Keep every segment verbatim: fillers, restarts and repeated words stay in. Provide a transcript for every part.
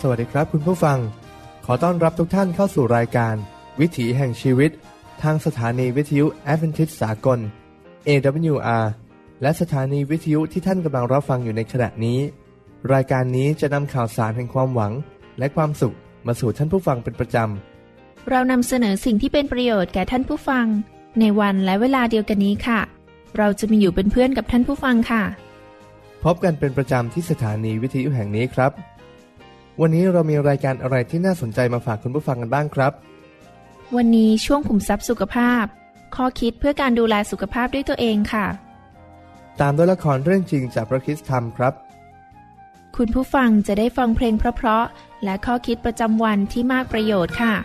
วัสดีครับคุณผู้ฟังขอต้อนรับทุกท่านเข้าสู่รายการวิถีแห่งชีวิตทางสถานีวิทยุแอดเวนทิสต์สากล เอ ดับเบิลยู อาร์ และสถานีวิทยุที่ท่านกำลังรับฟังอยู่ในขณะนี้รายการนี้จะนำข่าวสารแห่งความหวังและความสุขมาสู่ท่านผู้ฟังเป็นประจำเรานำเสนอสิ่งที่เป็นประโยชน์แก่ท่านผู้ฟังในวันและเวลาเดียวกันนี้ค่ะเราจะมีอยู่เป็นเพื่อนกับท่านผู้ฟังค่ะพบกันเป็นประจำที่สถานีวิทยุแห่งนี้ครับวันนี้เรามีรายการอะไรที่น่าสนใจมาฝากคุณผู้ฟังกันบ้างครับวันนี้ช่วงขุมทรัพย์สุขภาพข้อคิดเพื่อการดูแลสุขภาพด้วยตัวเองค่ะตามด้วยละครเรื่องจริงจากพระคริสตธรรมครับคุณผู้ฟังจะได้ฟังเพลงเพราะๆและข้อคิดประจำวันที่มากประโยชน์ค่ะ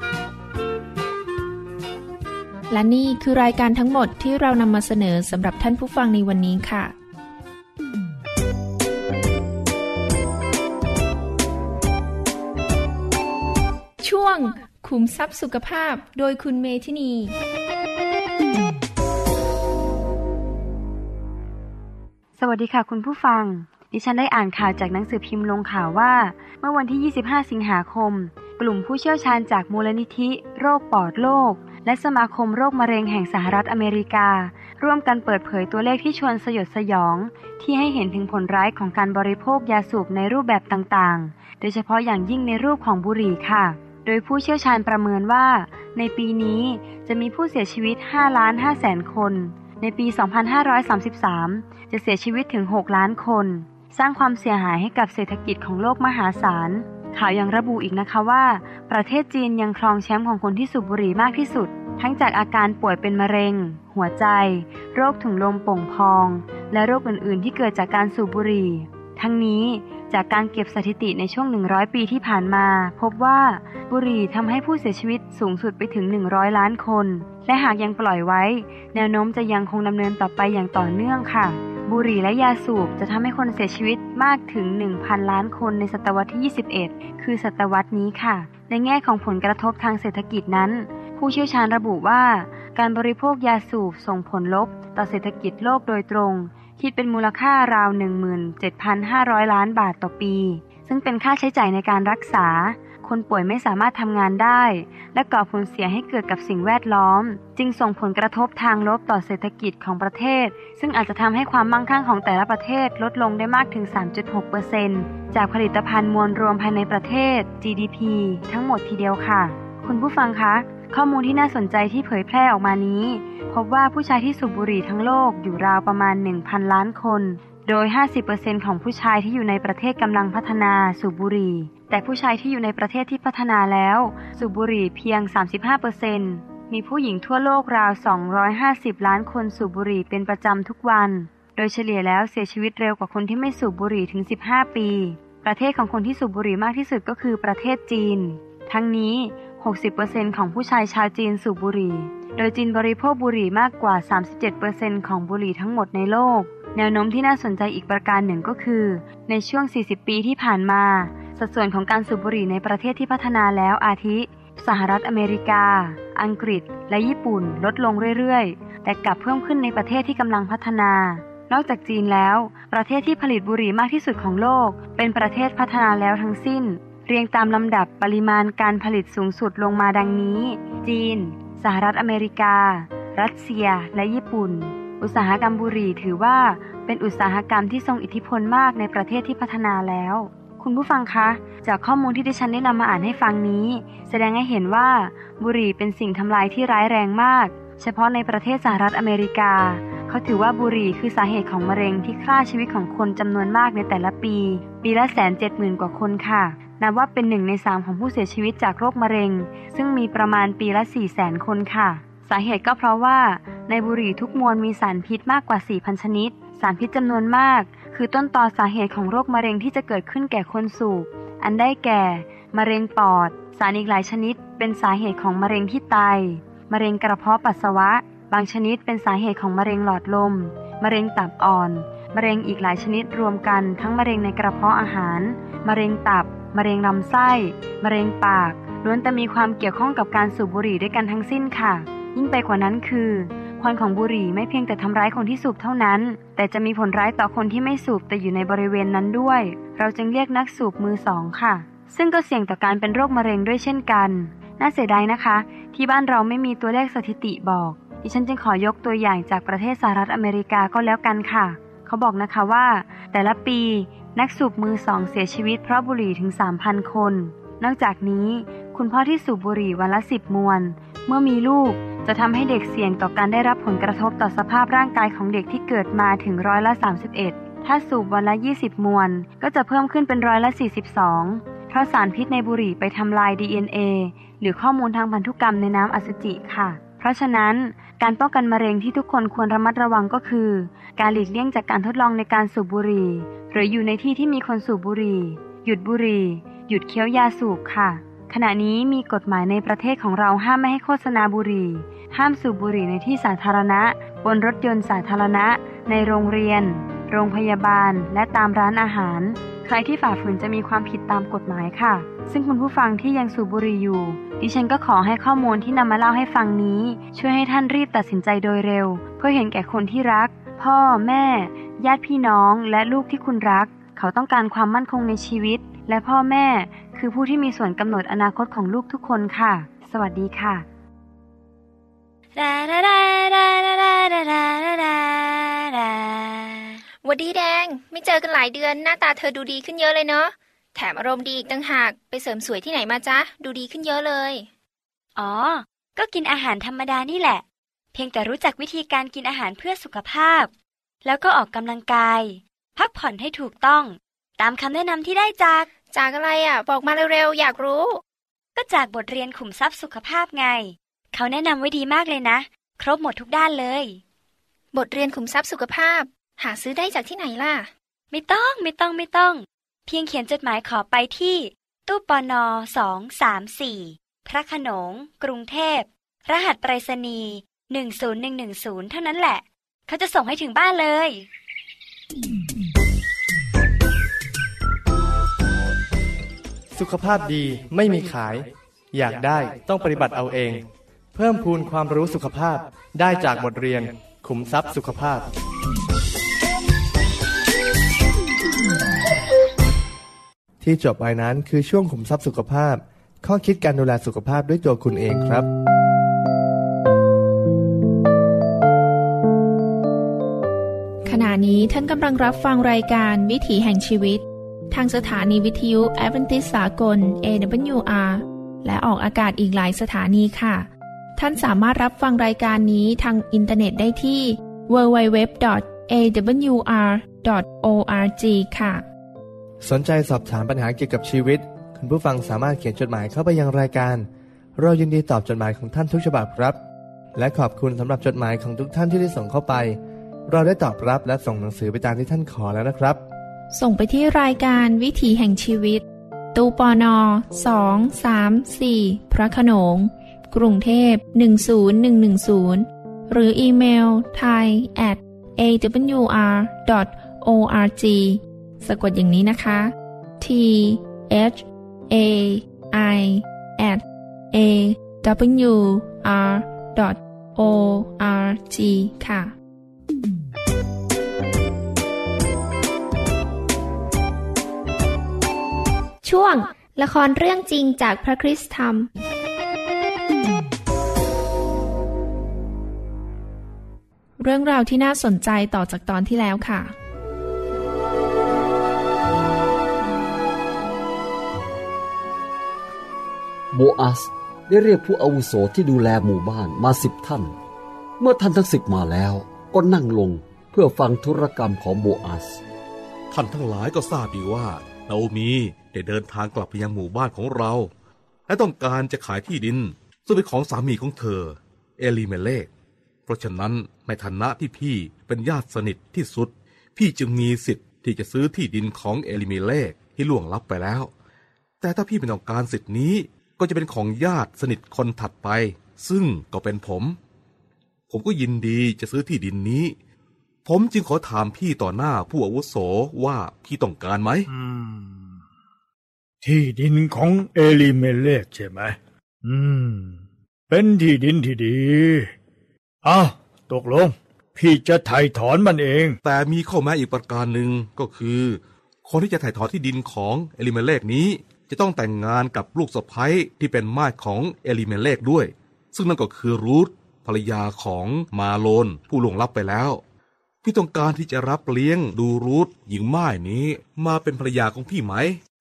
และนี่คือรายการทั้งหมดที่เรานำมาเสนอสำหรับท่านผู้ฟังในวันนี้ค่ะช่วงขุมทรัพย์สุขภาพโดยคุณเมธินีสวัสดีค่ะคุณผู้ฟังดิฉันได้อ่านข่าวจากหนังสือพิมพ์ลงข่าวว่าเมื่อวันที่ยี่สิบห้าสิงหาคมกลุ่มผู้เชี่ยวชาญจากมูลนิธิโรคปอดโลกและสมาคมโรคมะเร็งแห่งสหรัฐอเมริการ่วมกันเปิดเผยตัวเลขที่ชวนสยดสยองที่ให้เห็นถึงผลร้ายของการบริโภคยาสูบในรูปแบบต่างๆโดยเฉพาะอย่างยิ่งในรูปของบุหรี่ค่ะโดยผู้เชี่ยวชาญประเมินว่าในปีนี้จะมีผู้เสียชีวิตห้าล้านห้าแสนคนในปีสองพันห้าร้อยสามสิบสามจะเสียชีวิตถึงหกล้านคนสร้างความเสียหายให้กับเศรษฐกิจของโลกมหาศาลข่าวยังระบุอีกนะคะว่าประเทศจีนยังครองแชมป์ของคนที่สูบบุหรี่มากที่สุดทั้งจากอาการป่วยเป็นมะเร็งหัวใจโรคถุงลมโป่งพองและโรคอื่นๆที่เกิดจากการสูบบุหรี่ทั้งนี้จากการเก็บสถิติในช่วงหนึ่งร้อยปีที่ผ่านมาพบว่าบุหรี่ทำให้ผู้เสียชีวิตสูงสุดไปถึงหนึ่งร้อยล้านคนและหากยังปล่อยไว้แนวโน้มจะยังคงดำเนินต่อไปอย่างต่อเนื่องค่ะบุหรี่และยาสูบจะทำให้คนเสียชีวิตมากถึง หนึ่งพัน ล้านคนในศตวรรษที่ยี่สิบเอ็ดคือศตวรรษนี้ค่ะในแง่ของผลกระทบทางเศรษฐกิจนั้นผู้เชี่ยวชาญระบุว่าการบริโภคยาสูบส่งผลลบต่อเศรษฐกิจโลกโดยตรงคิดเป็นมูลค่าราว หนึ่งหมื่นเจ็ดพันห้าร้อย ล้านบาทต่อปีซึ่งเป็นค่าใช้จ่ายในการรักษาคนป่วยไม่สามารถทำงานได้และก่อผลเสียให้เกิดกับสิ่งแวดล้อมจึงส่งผลกระทบทางลบต่อเศรษฐกิจของประเทศซึ่งอาจจะทำให้ความมั่งคั่งของแต่ละประเทศลดลงได้มากถึง สามจุดหกเปอร์เซ็นต์ จากผลิตภัณฑ์มวลรวมภายในประเทศ จี ดี พี ทั้งหมดทีเดียวค่ะคุณผู้ฟังคะข้อมูลที่น่าสนใจที่เผยแพร่ออกมานี้พบว่าผู้ชายที่สูบบุหรี่ทั้งโลกอยู่ราวประมาณ หนึ่งพัน ล้านคนโดย ห้าสิบเปอร์เซ็นต์ ของผู้ชายที่อยู่ในประเทศกำลังพัฒนาสูบบุหรี่แต่ผู้ชายที่อยู่ในประเทศที่พัฒนาแล้วสูบบุหรี่เพียง สามสิบห้าเปอร์เซ็นต์ มีผู้หญิงทั่วโลกราว สองร้อยห้าสิบ ล้านคนสูบบุหรี่เป็นประจำทุกวันโดยเฉลี่ยแล้วเสียชีวิตเร็วกว่าคนที่ไม่สูบบุหรี่ถึง สิบห้า ปีประเทศของคนที่สูบบุหรี่มากที่สุดก็คือประเทศจีนทั้งนี้ หกสิบเปอร์เซ็นต์ ของผู้ชายชาวจีนสูบบุหรี่โดยจีนบริโภคบุหรี่มากกว่า สามสิบเจ็ดเปอร์เซ็นต์ ของบุหรี่ทั้งหมดในโลกแนวโน้มที่น่าสนใจอีกประการหนึ่งก็คือในช่วง สี่สิบ ปีที่ผ่านมาสัดส่วนของการสูบบุหรี่ในประเทศที่พัฒนาแล้วอาทิสหรัฐอเมริกาอังกฤษและญี่ปุ่นลดลงเรื่อยๆแต่กลับเพิ่มขึ้นในประเทศที่กำลังพัฒนานอกจากจีนแล้วประเทศที่ผลิตบุหรี่มากที่สุดของโลกเป็นประเทศพัฒนาแล้วทั้งสิ้นเรียงตามลำดับปริมาณการผลิตสูงสุดลงมาดังนี้จีนสหรัฐอเมริการัสเซียและญี่ปุ่นอุตสาหกรรมบุหรี่ถือว่าเป็นอุตสาหกรรมที่ทรงอิทธิพลมากในประเทศที่พัฒนาแล้วคุณผู้ฟังคะจากข้อมูลที่ดิฉันได้นำมาอ่านให้ฟังนี้แสดงให้เห็นว่าบุหรี่เป็นสิ่งทำลายที่ร้ายแรงมากเฉพาะในประเทศสหรัฐอเมริกาเขาถือว่าบุหรี่คือสาเหตุของมะเร็งที่ฆ่าชีวิตของคนจำนวนมากในแต่ละปีปีละแสนเจ็ดหมื่นกว่าคนค่ะนับว่าเป็นหนึ่งในสามของผู้เสียชีวิตจากโรคมะเร็งซึ่งมีประมาณปีละสี่แสนคนค่ะสาเหตุก็เพราะว่าในบุหรี่ทุกมวลมีสารพิษมากกว่า สี่พัน ชนิดสารพิษจำนวนมากคือต้นตอสาเหตุของโรคมะเร็งที่จะเกิดขึ้นแก่คนสูบอันได้แก่มะเร็งปอดสารอีกหลายชนิดเป็นสาเหตุของมะเร็งที่ไตมะเร็งกระเพาะปัสสาวะบางชนิดเป็นสาเหตุของมะเร็งหลอดลมมะเร็งตับอ่อนมะเร็งอีกหลายชนิดรวมกันทั้งมะเร็งในกระเพาะอาหารมะเร็งตับมะเร็งลำไส้มะเร็งปากล้วนแต่มีความเกี่ยวข้องกับการสูบบุหรี่ด้วยกันทั้งสิ้นค่ะยิ่งไปกว่านั้นคือควันของบุหรี่ไม่เพียงแต่ทำร้ายคนที่สูบเท่านั้นแต่จะมีผลร้ายต่อคนที่ไม่สูบแต่อยู่ในบริเวณนั้นด้วยเราจึงเรียกนักสูบมือสองค่ะซึ่งก็เสี่ยงต่อการเป็นโรคมะเร็งด้วยเช่นกันน่าเสียดายนะคะที่บ้านเราไม่มีตัวเลขสถิติบอกดิฉันจึงขอยกตัวอย่างจากประเทศสหรัฐอเมริกาก็แล้วกันค่ะเขาบอกนะคะว่าแต่ละปีนักสูบมือสองเสียชีวิตเพราะบุหรี่ถึง สามพัน คนนอกจากนี้คุณพ่อที่สูบบุหรี่วันละสิบมวนเมื่อมีลูกจะทำให้เด็กเสี่ยงต่อการได้รับผลกระทบต่อสภาพร่างกายของเด็กที่เกิดมาถึงร้อยละสามสิบเอ็ดถ้าสูบวันละยี่สิบมวนก็จะเพิ่มขึ้นเป็นร้อยละสี่สิบสองเพราะสารพิษในบุหรี่ไปทำลาย ดี เอ็น เอ หรือข้อมูลทางพันธุกรรมในน้ำอสุจิค่ะเพราะฉะนั้นการป้องกันมะเร็งที่ทุกคนควรระมัดระวังก็คือการหลีกเลี่ยงจากการทดลองในการสูบบุหรี่หรืออยู่ในที่ที่มีคนสูบบุหรี่หยุดบุหรี่หยุดเคี้ยวยาสูบค่ะขณะนี้มีกฎหมายในประเทศของเราห้ามไม่ให้โฆษณาบุหรี่ห้ามสูบบุหรี่ในที่สาธารณะบนรถยนต์สาธารณะในโรงเรียนโรงพยาบาลและตามร้านอาหารใครที่ฝ่าฝืนจะมีความผิดตามกฎหมายค่ะซึ่งคุณผู้ฟังที่ยังสูบบุหรี่อยู่ดิฉันก็ขอให้ข้อมูลที่นำมาเล่าให้ฟังนี้ช่วยให้ท่านรีบตัดสินใจโดยเร็วเพื่อเห็นแก่คนที่รักพ่อแม่ญาติพี่น้องและลูกที่คุณรักเขาต้องการความมั่นคงในชีวิตและพ่อแม่คือผู้ที่มีส่วนกำหนดอนาคตของลูกทุกคนค่ะสวัสดีค่ะหวัดดีแดงไม่เจอกันหลายเดือนหน้าตาเธอดูดีขึ้นเยอะเลยเนาะแถมอารมณ์ดีอีกต่างหากไปเสริมสวยที่ไหนมาจ๊ะดูดีขึ้นเยอะเลยอ๋อก็กินอาหารธรรมดานี่แหละเพียงแต่รู้จักวิธีการกินอาหารเพื่อสุขภาพแล้วก็ออกกำลังกายพักผ่อนให้ถูกต้องตามคำแนะนำที่ได้จากจากอะไรอ่ะบอกมาเร็วๆอยากรู้ก็จากบทเรียนขุมทรัพย์สุขภาพไงเขาแนะนำไว้ดีมากเลยนะครบหมดทุกด้านเลยบทเรียนขุมทรัพย์สุขภาพหาซื้อได้จากที่ไหนล่ะไม่ต้องไม่ต้องไม่ต้องเพียงเขียนจดหมายขอไปที่ตู้ปนสอง สาม สี่พระโขนงกรุงเทพรหัสไปรษณีย์หนึ่ง ศูนย์ หนึ่ง หนึ่ง ศูนย์เท่านั้นแหละเขาจะส่งให้ถึงบ้านเลยสุขภาพดีไม่มีขายอยากได้ต้องปฏิบัติเอาเองเพิ่มพูนความรู้สุขภาพได้จากบทเรียนขุมทรัพย์สุขภาพที่จบไปนั้นคือช่วงขุมทรัพย์สุขภาพข้อคิดการดูแลสุขภาพด้วยตัวคุณเองครับขณะนี้ท่านกำลังรับฟังรายการวิถีแห่งชีวิตทางสถานีวิทยุแอดเวนทิสต์สากล เอ ดับเบิลยู อาร์ และออกอากาศอีกหลายสถานีค่ะท่านสามารถรับฟังรายการนี้ทางอินเทอร์เน็ตได้ที่ ดับเบิลยู ดับเบิลยู ดับเบิลยู ดอท เอ ดับเบิลยู อาร์ ดอท โอ อาร์ จี ค่ะสนใจสอบถามปัญหาเกี่ยวกับชีวิตคุณผู้ฟังสามารถเขียนจดหมายเข้าไปยังรายการเรายินดีตอบจดหมายของท่านทุกฉบับครับและขอบคุณสำหรับจดหมายของทุกท่านที่ได้ส่งเข้าไปเราได้ตอบรับและส่งหนังสือไปตามที่ท่านขอแล้วนะครับส่งไปที่รายการวิถีแห่งชีวิตตู้ปนสอง สาม สี่พระโขนงกรุงเทพหนึ่ง ศูนย์ หนึ่ง หนึ่ง ศูนย์หรืออีเมล ไทย แอท เอ ดับเบิลยู อาร์ ดอท โอ อาร์ จี สะกดอย่างนี้นะคะ T H A I แอท เอ ดับเบิลยู อาร์ ดอท โอ อาร์ จี ค่ะช่วงละครเรื่องจริงจากพระคริสตธรรมเรื่องราวที่น่าสนใจต่อจากตอนที่แล้วค่ะโบอัสได้เรียกผู้อาวุโสที่ดูแลหมู่บ้านมาสิบท่านเมื่อท่านทั้งสิบมาแล้วก็นั่งลงเพื่อฟังธุรกรรมของโบอัสท่านทั้งหลายก็ทราบดีว่านาโอมีได้เดินทางกลับไปยังหมู่บ้านของเราและต้องการจะขายที่ดินซึ่งเป็นของสามีของเธอเอลิเมเลกเพราะฉะนั้นในฐานะที่พี่เป็นญาติสนิทที่สุดพี่จึงมีสิทธิ์ที่จะซื้อที่ดินของเอลิเมเลกที่ล่วงลับไปแล้วแต่ถ้าพี่ไม่ต้องการสิทธินี้ก็จะเป็นของญาติสนิทคนถัดไปซึ่งก็เป็นผมผมก็ยินดีจะซื้อที่ดินนี้ผมจึงขอถามพี่ต่อหน้าผู้อาวุโสว่าพี่ต้องการไหมที่ดินของเอลิเมเลกใช่ไหมอืมเป็นที่ดินที่ดีอ้าวตกลงพี่จะไถ่ถอนมันเองแต่มีข้อแม้อีกประการหนึ่งก็คือคนที่จะไถ่ถอนที่ดินของเอลิเมเลกนี้จะต้องแต่งงานกับลูกสะใภ้ที่เป็นม่ายของเอลิเมเลกด้วยซึ่งนั่นก็คือรูธภรรยาของมาโลนผู้ล่วงลับไปแล้วพี่ต้องการที่จะรับเลี้ยงดูรูธหญิงม่ายนี้มาเป็นภรรยาของพี่ไหม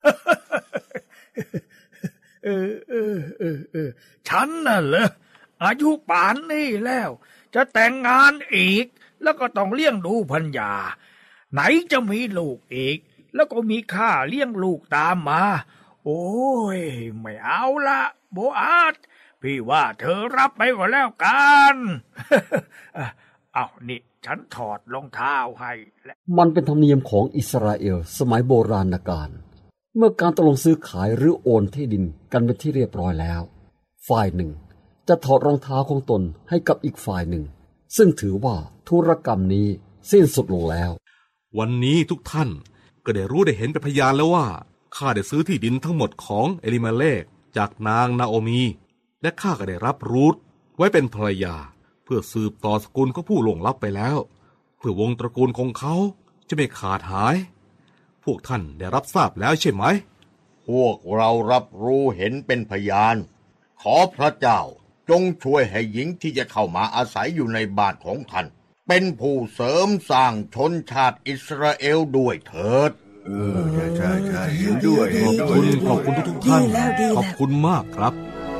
เออเออเออเออฉันน่ะเหรออายุป่านนี้แล้วจะแต่งงานอีกแล้วก็ต้องเลี้ยงดูภรรยาไหนจะมีลูกอีกแล้วก็มีค่าเลี้ยงลูกตามมาโอ้ยไม่เอาละโบอาสพี่ว่าเธอรับไปก็แล้วกัน เอานี่ฉันถอดรองเท้าให้และมันเป็นธรรมเนียมของอิสราเอลสมัยโบราณกาลเมื่อการตกลงซื้อขายหรือโอนที่ดินกันเป็นที่เรียบร้อยแล้วฝ่ายหนึ่งจะถอดรองเท้าของตนให้กับอีกฝ่ายหนึ่งซึ่งถือว่าธุรกรรมนี้สิ้นสุดลงแล้ววันนี้ทุกท่านก็ได้รู้ได้เห็นเป็นพยานแล้วว่าข้าได้ซื้อที่ดินทั้งหมดของเอลิเมเลกจากนางนาโอมีและข้าก็ได้รับรูธไว้เป็นภรรยาเพื่อสืบต่อสกุลของผู้ล่วงลับไปแล้วเพื่อวงตระกูลของเขาจะไม่ขาดหายพวกท่านได้รับทราบแล้วใช่ไหมพวกเรารับรู้เห็นเป็นพยานขอพระเจ้าจงช่วยให้หญิงที่จะเข้ามาอาศัยอยู่ในบ้านของท่านเป็นผู้เสริมสร้างชนชาติอิสราเอลด้วยเถิดเออใช่ใช่ใช่เห็นด้วยขอบคุณขอบคุณทุกท่านขอบคุณมากครับ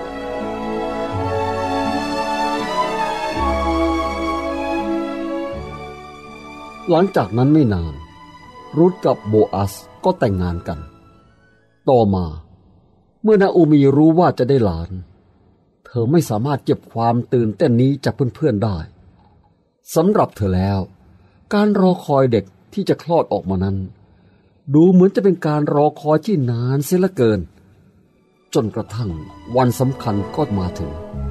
หลังจากนั้นไม่นานรูธกับโบอาสก็แต่งงานกันต่อมาเมื่อนาโอมีรู้ว่าจะได้หลานเธอไม่สามารถเก็บความตื่นเต้นนี้จากเพื่อนๆได้สำหรับเธอแล้วการรอคอยเด็กที่จะคลอดออกมานั้นดูเหมือนจะเป็นการรอคอยที่นานเสียเหลือเกินจนกระทั่งวันสำคัญก็มาถึง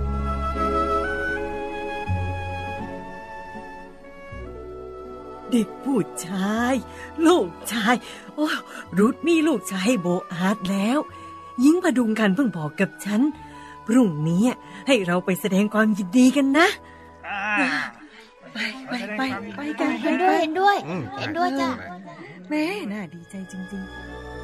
เด็กผู้ชายลูกชายโอ้รุธมีลูกชายโบอาสแล้วหญิงพดุงกันเพิ่งบอกกับฉันพรุ่งนี้ให้เราไปแสดงความยินดีกันนะไปไปไปไปกันเห็นด้วยเห็นด้วยเห็นด้วยจ้ะแม่น่าดีใจจริง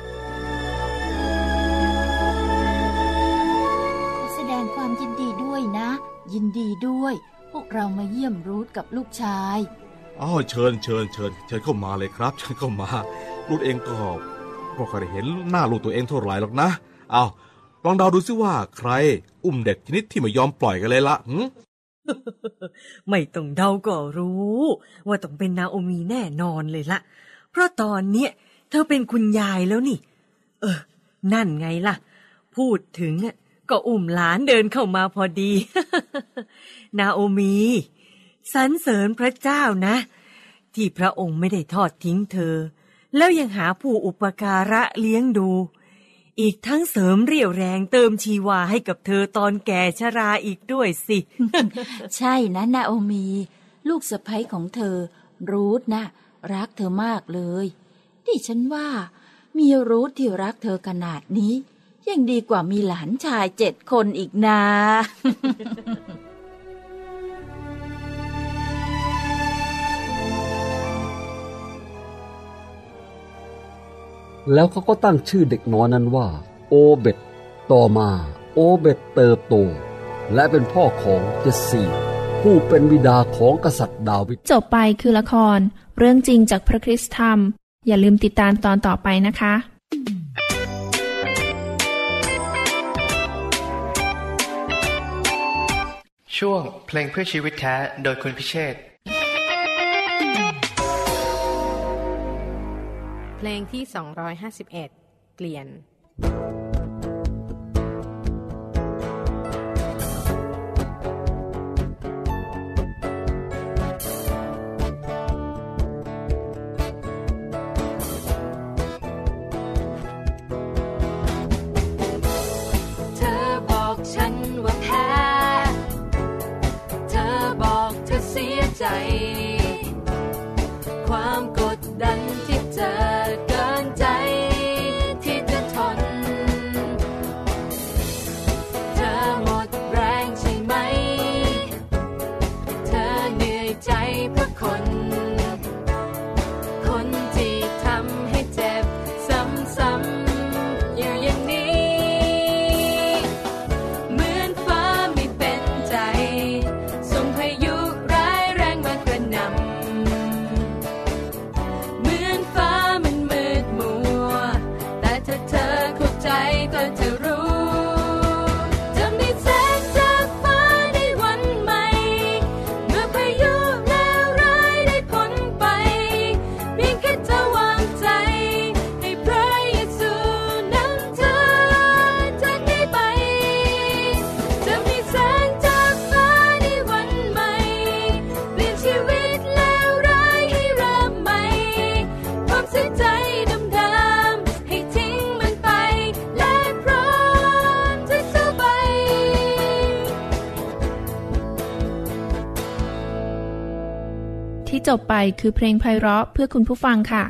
ๆแสดงความยินดีด้วยนะยินดีด้วยพวกเรามาเยี่ยมรูธกับลูกชายอ้าวเชิญเชิญเชิญเชิญเข้ามาเลยครับเชิญเข้ามารูธเองก็ก็เคยเห็นหน้าลูกตัวเองเท่าไหร่หรอกนะอ้าวลองเดาดูซิว่าใครอุ้มเด็กชนิดที่ไม่ยอมปล่อยกันเลยละหืมไม่ต้องเดาก็รู้ว่าต้องเป็นนาโอมีแน่นอนเลยละเพราะตอนเนี้ยเธอเป็นคุณยายแล้วนี่เออนั่นไงล่ะพูดถึงก็อุ้มหลานเดินเข้ามาพอดี นาโอมีสรรเสริญพระเจ้านะที่พระองค์ไม่ได้ทอดทิ้งเธอแล้วยังหาผู้อุปการะเลี้ยงดูอีกทั้งเสริมเรี่ยวแรงเติมชีวาให้กับเธอตอนแก่ชราอีกด้วยสิใช่นะนาโอมีลูกสะใภ้ของเธอรูธนะรักเธอมากเลยดิฉันว่ามีรูธที่รักเธอขนาดนี้ยังดีกว่ามีหลานชายเจ็ดคนอีกนะแล้วเขาก็ตั้งชื่อเด็กน้อยนั้นว่าโอเบตต่อมาโอเบตเติบโตและเป็นพ่อของเจสซีผู้เป็นบิดาของกษัตริย์ดาวิดจบไปคือละครเรื่องจริงจากพระคริสต์ธรรมอย่าลืมติดตามตอนต่อไปนะคะช่วงเพลงเพื่อชีวิตแท้โดยคุณพิเชษฐ์เพลงที่สองร้อยห้าสิบเอ็ดเกลียนเธอบอกฉันว่าแพ้เธอบอกเธอเสียใจความกดดันที่เจอเกินใจที่จะทนเธอหมดแรงใช่ไหมเธอเหนื่อยใจเพราะคนคนที่ทำให้เจ็บซ้ำๆอยู่อย่างนี้จบไปคือเพลงไพเราะเพื่อคุณผู้ฟังค่ะ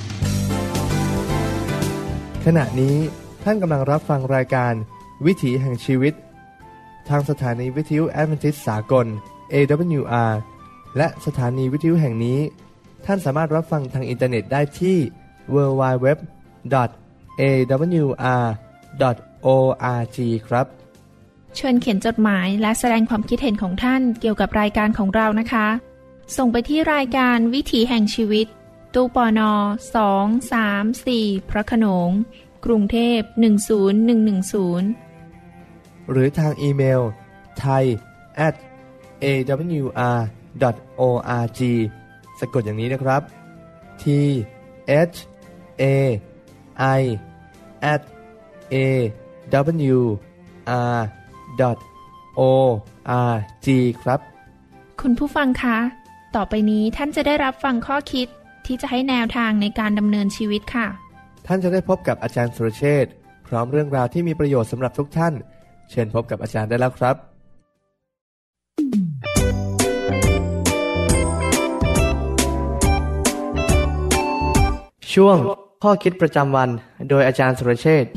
ขณะนี้ท่านกำลังรับฟังรายการวิถีแห่งชีวิตทางสถานีวิทยุแอดเวนทิสต์สากล เอ ดับเบิลยู อาร์ และสถานีวิทยุแห่งนี้ท่านสามารถรับฟังทางอินเทอร์เน็ตได้ที่ ดับเบิลยู ดับเบิลยู ดับเบิลยู ดอท เอ ดับเบิลยู อาร์ ดอท โอ อาร์ จี ครับเชิญเขียนจดหมายและแสดงความคิดเห็นของท่านเกี่ยวกับรายการของเรานะคะส่งไปที่รายการวิถีแห่งชีวิตตู้ปนสอง สาม สี่พระโขนงกรุงเทพหนึ่งศูนย์หนึ่งหนึ่งศูนย์หรือทางอีเมล ไทย แอท เอ ดับเบิลยู อาร์ ดอท โอ อาร์ จี สะกดอย่างนี้นะครับ ที เอช เอ ไอ แอท เอ ดับเบิลยู อาร์ ดอท โอ อาร์ จี ครับคุณผู้ฟังคะต่อไปนี้ท่านจะได้รับฟังข้อคิดที่จะให้แนวทางในการดำเนินชีวิตค่ะท่านจะได้พบกับอาจารย์สุรเชษฐ์พร้อมเรื่องราวที่มีประโยชน์สำหรับทุกท่านเชิญพบกับอาจารย์ได้แล้วครับช่วงข้อคิดประจำวันโดยอาจารย์สุรเชษฐ์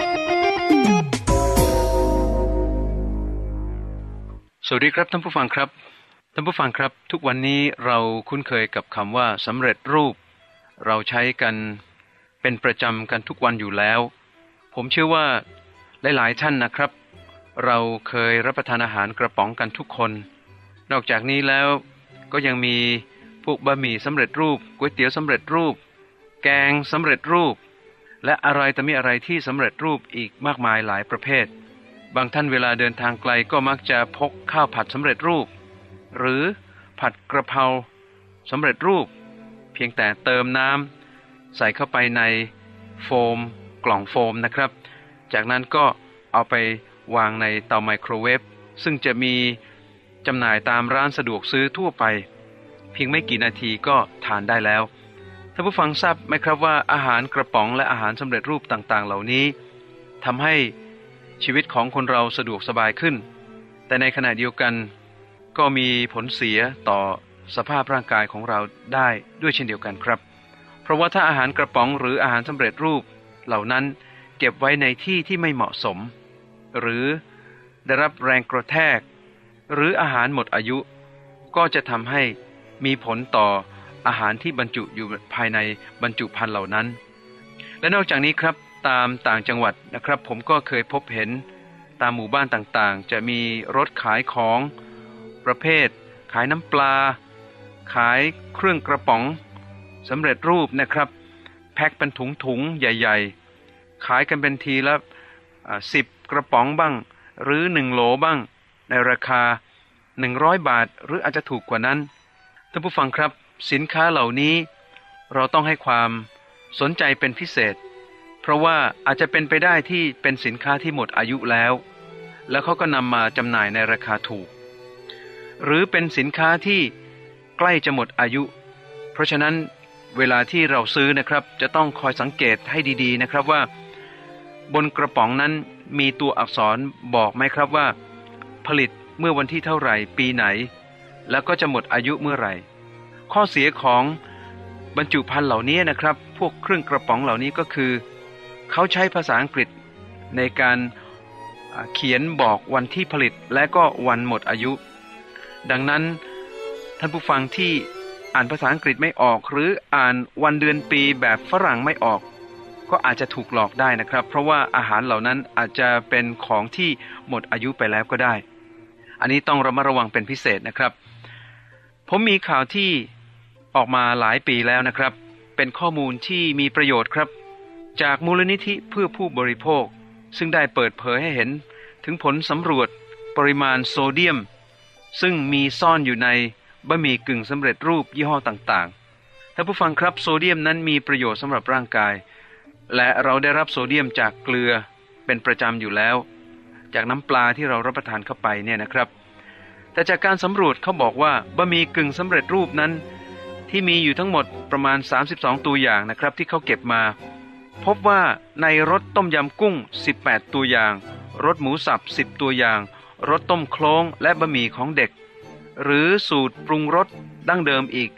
สวัสดีครับท่านผู้ฟังครับท่านผู้ฟังครับทุกวันนี้เราคุ้นเคยกับคำว่าสำเร็จรูปเราใช้กันเป็นประจำกันทุกวันอยู่แล้วผมเชื่อว่าหลายๆท่านนะครับเราเคยรับประทานอาหารกระป๋องกันทุกคนนอกจากนี้แล้วก็ยังมีพวกบะหมี่สำเร็จรูปก๋วยเตี๋ยวสำเร็จรูปแกงสำเร็จรูปและอะไรแต่มีอะไรที่สำเร็จรูปอีกมากมายหลายประเภทบางท่านเวลาเดินทางไกลก็มักจะพกข้าวผัดสำเร็จรูปหรือผัดกระเพราสำเร็จรูปเพียงแต่เติมน้ำใส่เข้าไปในโฟมกล่องโฟมนะครับจากนั้นก็เอาไปวางในเตาไมโครเวฟซึ่งจะมีจำหน่ายตามร้านสะดวกซื้อทั่วไปเพียงไม่กี่นาทีก็ทานได้แล้วท่านผู้ฟังทราบไหมครับว่าอาหารกระป๋องและอาหารสำเร็จรูปต่างๆเหล่านี้ทำให้ชีวิตของคนเราสะดวกสบายขึ้นแต่ในขณะเดียวกันก็มีผลเสียต่อสภาพร่างกายของเราได้ด้วยเช่นเดียวกันครับเพราะว่าถ้าอาหารกระป๋องหรืออาหารสำเร็จรูปเหล่านั้นเก็บไว้ในที่ที่ไม่เหมาะสมหรือได้รับแรงกระแทกหรืออาหารหมดอายุก็จะทำให้มีผลต่ออาหารที่บรรจุอยู่ภายในบรรจุภัณฑ์เหล่านั้นและนอกจากนี้ครับตามต่างจังหวัดนะครับผมก็เคยพบเห็นตามหมู่บ้านต่างๆจะมีรถขายของประเภทขายน้ำปลาขายเครื่องกระป๋องสำเร็จรูปนะครับแพ็คเป็นถุงๆใหญ่ๆขายกันเป็นทีละสิบกระป๋องบ้างหรือหนึ่งโหลบ้างในราคาหนึ่งร้อยบาทหรืออาจจะถูกกว่านั้นท่านผู้ฟังครับสินค้าเหล่านี้เราต้องให้ความสนใจเป็นพิเศษเพราะว่าอาจจะเป็นไปได้ที่เป็นสินค้าที่หมดอายุแล้วแล้วเขาก็นำมาจำหน่ายในราคาถูกหรือเป็นสินค้าที่ใกล้จะหมดอายุเพราะฉะนั้นเวลาที่เราซื้อนะครับจะต้องคอยสังเกตให้ดีๆนะครับว่าบนกระป๋องนั้นมีตัวอักษรบอกไหมครับว่าผลิตเมื่อวันที่เท่าไหร่ปีไหนแล้วก็จะหมดอายุเมื่อไหร่ข้อเสียของบรรจุภัณฑ์เหล่านี้นะครับพวกเครื่องกระป๋องเหล่านี้ก็คือเขาใช้ภาษาอังกฤษในการเขียนบอกวันที่ผลิตและก็วันหมดอายุดังนั้นท่านผู้ฟังที่อ่านภาษาอังกฤษไม่ออกหรืออ่านวันเดือนปีแบบฝรั่งไม่ออกก็อาจจะถูกหลอกได้นะครับเพราะว่าอาหารเหล่านั้นอาจจะเป็นของที่หมดอายุไปแล้วก็ได้อันนี้ต้องระมัดระวังเป็นพิเศษนะครับผมมีข่าวที่ออกมาหลายปีแล้วนะครับเป็นข้อมูลที่มีประโยชน์ครับจากมูลนิธิเพื่อผู้บริโภคซึ่งได้เปิดเผยให้เห็นถึงผลสำรวจปริมาณโซเดียมซึ่งมีซ่อนอยู่ในบะหมี่กึ่งสำเร็จรูปยี่ห้อต่างๆท่านผู้ฟังครับโซเดียมนั้นมีประโยชน์สำหรับร่างกายและเราได้รับโซเดียมจากเกลือเป็นประจำอยู่แล้วจากน้ำปลาที่เรารับประทานเข้าไปเนี่ยนะครับแต่จากการสำรวจเขาบอกว่าบะหมี่กึ่งสำเร็จรูปนั้นที่มีอยู่ทั้งหมดประมาณสามสิบสองตัวอย่างนะครับที่เขาเก็บมาพบว่าในรสต้มยำกุ้งสิบแปดตัวอย่างรสหมูสับสิบตัวอย่างรสต้มโคลงและบะหมี่ของเด็กหรือสูตรปรุงรสดั้งเดิมอีก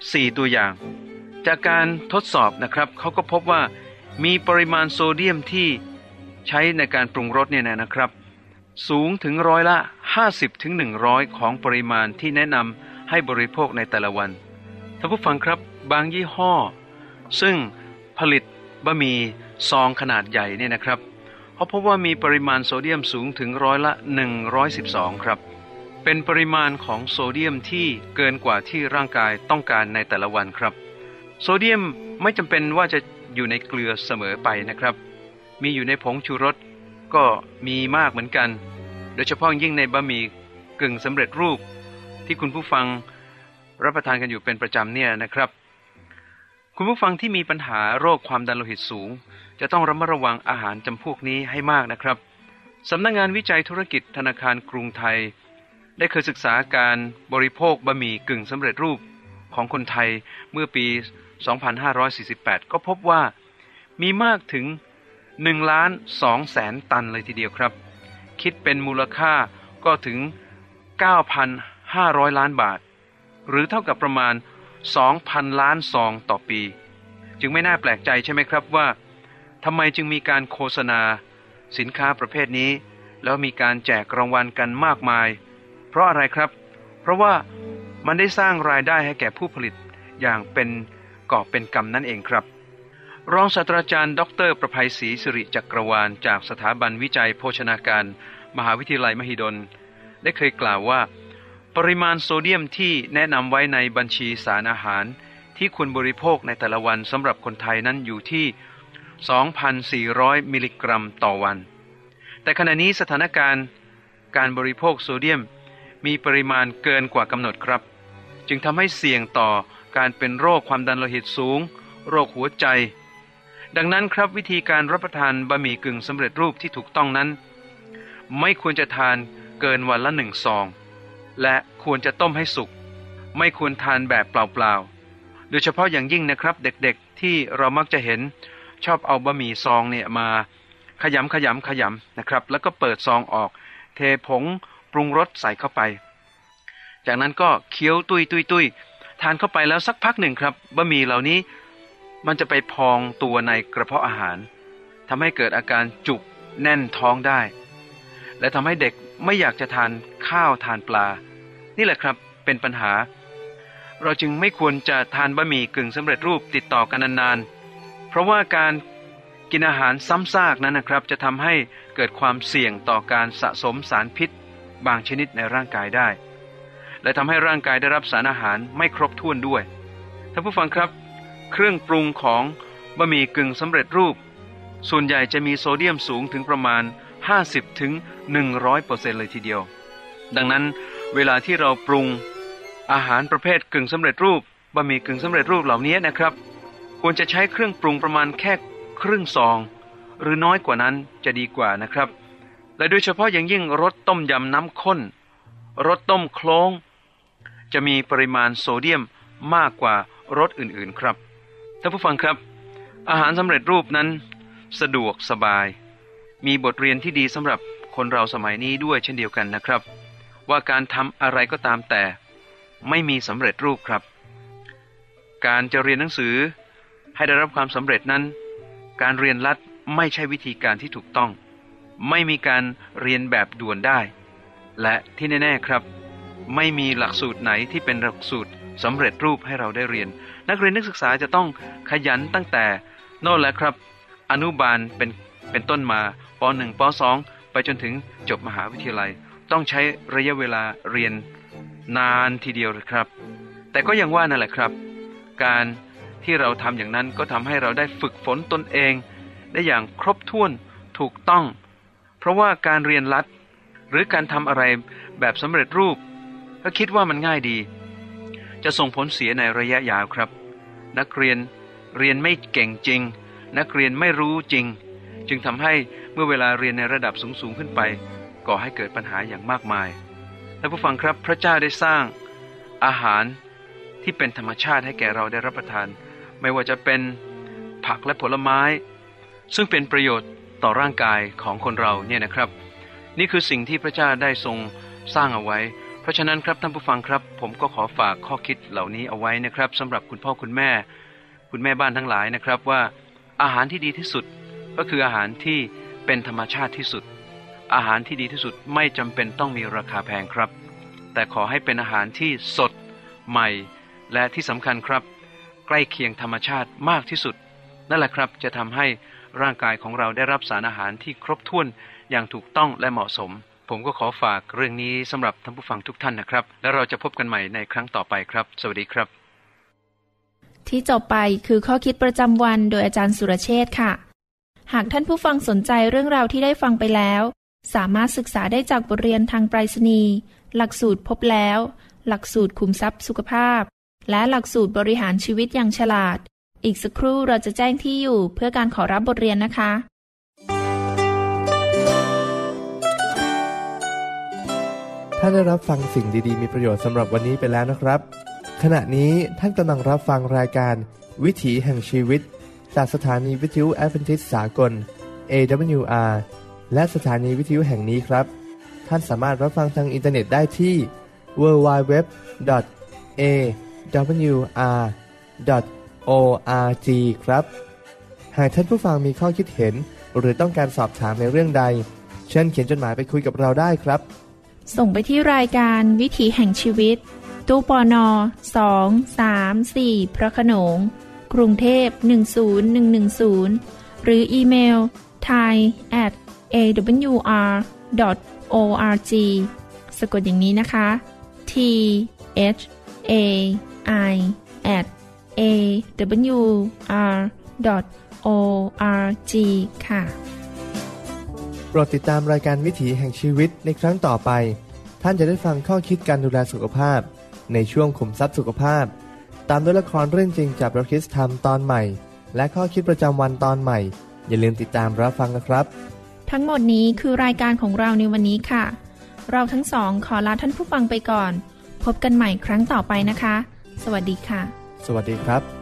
สี่ตัวอย่าง จากการทดสอบนะครับเขาก็พบว่ามีปริมาณโซเดียมที่ใช้ในการปรุงรสเนี่ยนะครับสูงถึงร้อยละห้าสิบถึงหนึ่งร้อยของปริมาณที่แนะนำให้บริโภคในแต่ละวันท่านผู้ฟังครับบางยี่ห้อซึ่งผลิตบะหมี่ซองขนาดใหญ่เนี่ยนะครับเขาพบว่ามีปริมาณโซเดียมสูงถึงร้อยละหนึ่งร้อยสิบสองครับเป็นปริมาณของโซเดียมที่เกินกว่าที่ร่างกายต้องการในแต่ละวันครับโซเดียมไม่จำเป็นว่าจะอยู่ในเกลือเสมอไปนะครับมีอยู่ในผงชูรสก็มีมากเหมือนกันโดยเฉพาะยิ่งในบะหมี่กึ่งสำเร็จรูปที่คุณผู้ฟังรับประทานกันอยู่เป็นประจำเนี่ยนะครับคุณผู้ฟังที่มีปัญหาโรคความดันโลหิตสูงจะต้องระมัดระวังอาหารจำพวกนี้ให้มากนะครับสำนักงานวิจัยธุรกิจธนาคารกรุงไทยได้เคยศึกษาการบริโภคบะหมี่กึ่งสำเร็จรูปของคนไทยเมื่อปีสองพันห้าร้อยสี่สิบแปดก็พบว่ามีมากถึงหนึ่งล้านสองแสนตันเลยทีเดียวครับคิดเป็นมูลค่าก็ถึง เก้าพันห้าร้อย ล้านบาทหรือเท่ากับประมาณ สองพัน ล้านซองต่อปีจึงไม่น่าแปลกใจใช่ไหมครับว่าทำไมจึงมีการโฆษณาสินค้าประเภทนี้แล้วมีการแจกรางวัลกันมากมายเพราะอะไรครับเพราะว่ามันได้สร้างรายได้ให้แก่ผู้ผลิตอย่างเป็นกอบเป็นกำนั่นเองครับรองศาสตราจารย์ดรประภัยศรีสิริจักรวาลจากสถาบันวิจัยโภชนาการมหาวิทยาลัยมหิดลได้เคยกล่าวว่าปริมาณโซเดียมที่แนะนำไว้ในบัญชีสารอาหารที่ควรบริโภคในแต่ละวันสำหรับคนไทยนั้นอยู่ที่ สองพันสี่ร้อย มิลลิกรัมต่อวันแต่ขณะนี้สถานการณ์การบริโภคโซเดียมมีปริมาณเกินกว่ากำหนดครับจึงทำให้เสี่ยงต่อการเป็นโรคความดันโลหิตสูงโรคหัวใจดังนั้นครับวิธีการรับประทานบะหมี่กึ่งสำเร็จรูปที่ถูกต้องนั้นไม่ควรจะทานเกินวันละหนึ่งซองและควรจะต้มให้สุกไม่ควรทานแบบเปล่าๆโดยเฉพาะอย่างยิ่งนะครับเด็กๆที่เรามักจะเห็นชอบเอาบะหมี่ซองเนี่ยมาขยำขยำขยำนะครับแล้วก็เปิดซองออกเทผงปรุงรสใส่เข้าไปจากนั้นก็เคี้ยวตุยตุยตุยทานเข้าไปแล้วสักพักหนึ่งครับบะหมี่เหล่านี้มันจะไปพองตัวในกระเพาะอาหารทำให้เกิดอาการจุกแน่นท้องได้และทำให้เด็กไม่อยากจะทานข้าวทานปลานี่แหละครับเป็นปัญหาเราจึงไม่ควรจะทานบะหมี่กึ่งสำเร็จรูปติดต่อกันนานๆเพราะว่าการกินอาหารซ้ำซากนั้นนะครับจะทำให้เกิดความเสี่ยงต่อการสะสมสารพิษบางชนิดในร่างกายได้และทำให้ร่างกายได้รับสารอาหารไม่ครบถ้วนด้วยท่านผู้ฟังครับเครื่องปรุงของบะหมี่กึ่งสำเร็จรูปส่วนใหญ่จะมีโซเดียมสูงถึงประมาณ ห้าสิบถึงหนึ่งร้อยเปอร์เซ็นต์ เลยทีเดียวดังนั้นเวลาที่เราปรุงอาหารประเภทกึ่งสำเร็จรูปบะหมี่กึ่งสำเร็จรูปเหล่านี้นะครับควรจะใช้เครื่องปรุงประมาณแค่ครึ่งซองหรือน้อยกว่านั้นจะดีกว่านะครับและโดยเฉพาะอย่างยิ่งรสต้มยำน้ำข้นรสต้มโคลงจะมีปริมาณโซเดียมมากกว่ารสอื่นๆครับท่านผู้ฟังครับอาหารสำเร็จรูปนั้นสะดวกสบายมีบทเรียนที่ดีสำหรับคนเราสมัยนี้ด้วยเช่นเดียวกันนะครับว่าการทำอะไรก็ตามแต่ไม่มีสำเร็จรูปครับการจะเรียนหนังสือให้ได้รับความสำเร็จนั้นการเรียนรัดไม่ใช่วิธีการที่ถูกต้องไม่มีการเรียนแบบด่วนได้และที่แน่ๆครับไม่มีหลักสูตรไหนที่เป็นหลักสูตรสำเร็จรูปให้เราได้เรียนนักเรียนนักศึกษาจะต้องขยันตั้งแต่โน่นแหละครับอนุบาลเป็นเป็นต้นมาป หนึ่ง ป สอง ไปจนถึงจบมหาวิทยาลัยต้องใช้ระยะเวลาเรียนนานทีเดียวเลยครับแต่ก็ยังว่านั่นแหละครับการที่เราทำอย่างนั้นก็ทำให้เราได้ฝึกฝนตนเองได้อย่างครบถ้วนถูกต้องเพราะว่าการเรียนรัดหรือการทำอะไรแบบสำเร็จรูปก็คิดว่ามันง่ายดีจะส่งผลเสียในระยะยาวครับนักเรียนเรียนไม่เก่งจริงนักเรียนไม่รู้จริงจึงทำให้เมื่อเวลาเรียนในระดับสูงๆขึ้นไปก่อให้เกิดปัญหาอย่างมากมายท่านผู้ฟังครับพระเจ้าได้สร้างอาหารที่เป็นธรรมชาติให้แก่เราได้รับประทานไม่ว่าจะเป็นผักและผลไม้ซึ่งเป็นประโยชน์ต่อร่างกายของคนเราเนี่ยนะครับนี่คือสิ่งที่พระเจ้าได้ทรงสร้างเอาไว้เพราะฉะนั้นครับท่านผู้ฟังครับผมก็ขอฝากข้อคิดเหล่านี้เอาไว้นะครับสำหรับคุณพ่อคุณแม่คุณแม่บ้านทั้งหลายนะครับว่าอาหารที่ดีที่สุดก็คืออาหารที่เป็นธรรมชาติที่สุดอาหารที่ดีที่สุดไม่จำเป็นต้องมีราคาแพงครับแต่ขอให้เป็นอาหารที่สดใหม่และที่สำคัญครับใกล้เคียงธรรมชาติมากที่สุดนั่นแหละครับจะทำให้ร่างกายของเราได้รับสารอาหารที่ครบถ้วนอย่างถูกต้องและเหมาะสมผมก็ขอฝากเรื่องนี้สำหรับท่านผู้ฟังทุกท่านนะครับแล้วเราจะพบกันใหม่ในครั้งต่อไปครับสวัสดีครับที่จบไปคือข้อคิดประจำวันโดยอาจารย์สุรเชษฐ์ค่ะหากท่านผู้ฟังสนใจเรื่องราวที่ได้ฟังไปแล้วสามารถศึกษาได้จากบทเรียนทางไปรษณีย์หลักสูตรพบแล้วหลักสูตรคุมทรัพย์สุขภาพและหลักสูตรบริหารชีวิตอย่างฉลาดอีกสักครู่เราจะแจ้งที่อยู่เพื่อการขอรับบทเรียนนะคะท่านได้รับฟังสิ่งดีๆมีประโยชน์สำหรับวันนี้ไปแล้วนะครับขณะนี้ท่านกำลังรับฟังรายการวิถีแห่งชีวิตจากสถานีวิทยุแอดเวนทิสต์สากล เอ ดับเบิลยู อาร์ และสถานีวิทยุแห่งนี้ครับท่านสามารถรับฟังทางอินเทอร์เน็ตได้ที่ ดับเบิลยู ดับเบิลยู ดับเบิลยู ดอท เอ ดับเบิลยู อาร์ ดอท โอ อาร์ จี ครับหากท่านผู้ฟังมีข้อคิดเห็นหรือต้องการสอบถามในเรื่องใดเชิญเขียนจดหมายไปคุยกับเราได้ครับส่งไปที่รายการวิถีแห่งชีวิตตู้ปนสอง สาม สี่ พระโขนงกรุงเทพหนึ่งศูนย์หนึ่งหนึ่งศูนย์หรืออีเมล ไทย แอท เอ ดับเบิลยู อาร์ ดอท โอ อาร์ จี สะกดอย่างนี้นะคะ ที เอช เอ ไอ แอท เอ ดับเบิลยู อาร์ ดอท โอ อาร์ จี ค่ะโปรดติดตามรายการวิถีแห่งชีวิตในครั้งต่อไปท่านจะได้ฟังข้อคิดการดูแลสุขภาพในช่วงขุมทรัพย์สุขภาพตามด้วยละครเรื่องจริงจากพระคริสต์ธรรมตอนใหม่และข้อคิดประจำวันตอนใหม่อย่าลืมติดตามรับฟังนะครับทั้งหมดนี้คือรายการของเราในวันนี้ค่ะเราทั้งสองขอลาท่านผู้ฟังไปก่อนพบกันใหม่ครั้งต่อไปนะคะสวัสดีค่ะสวัสดีครับ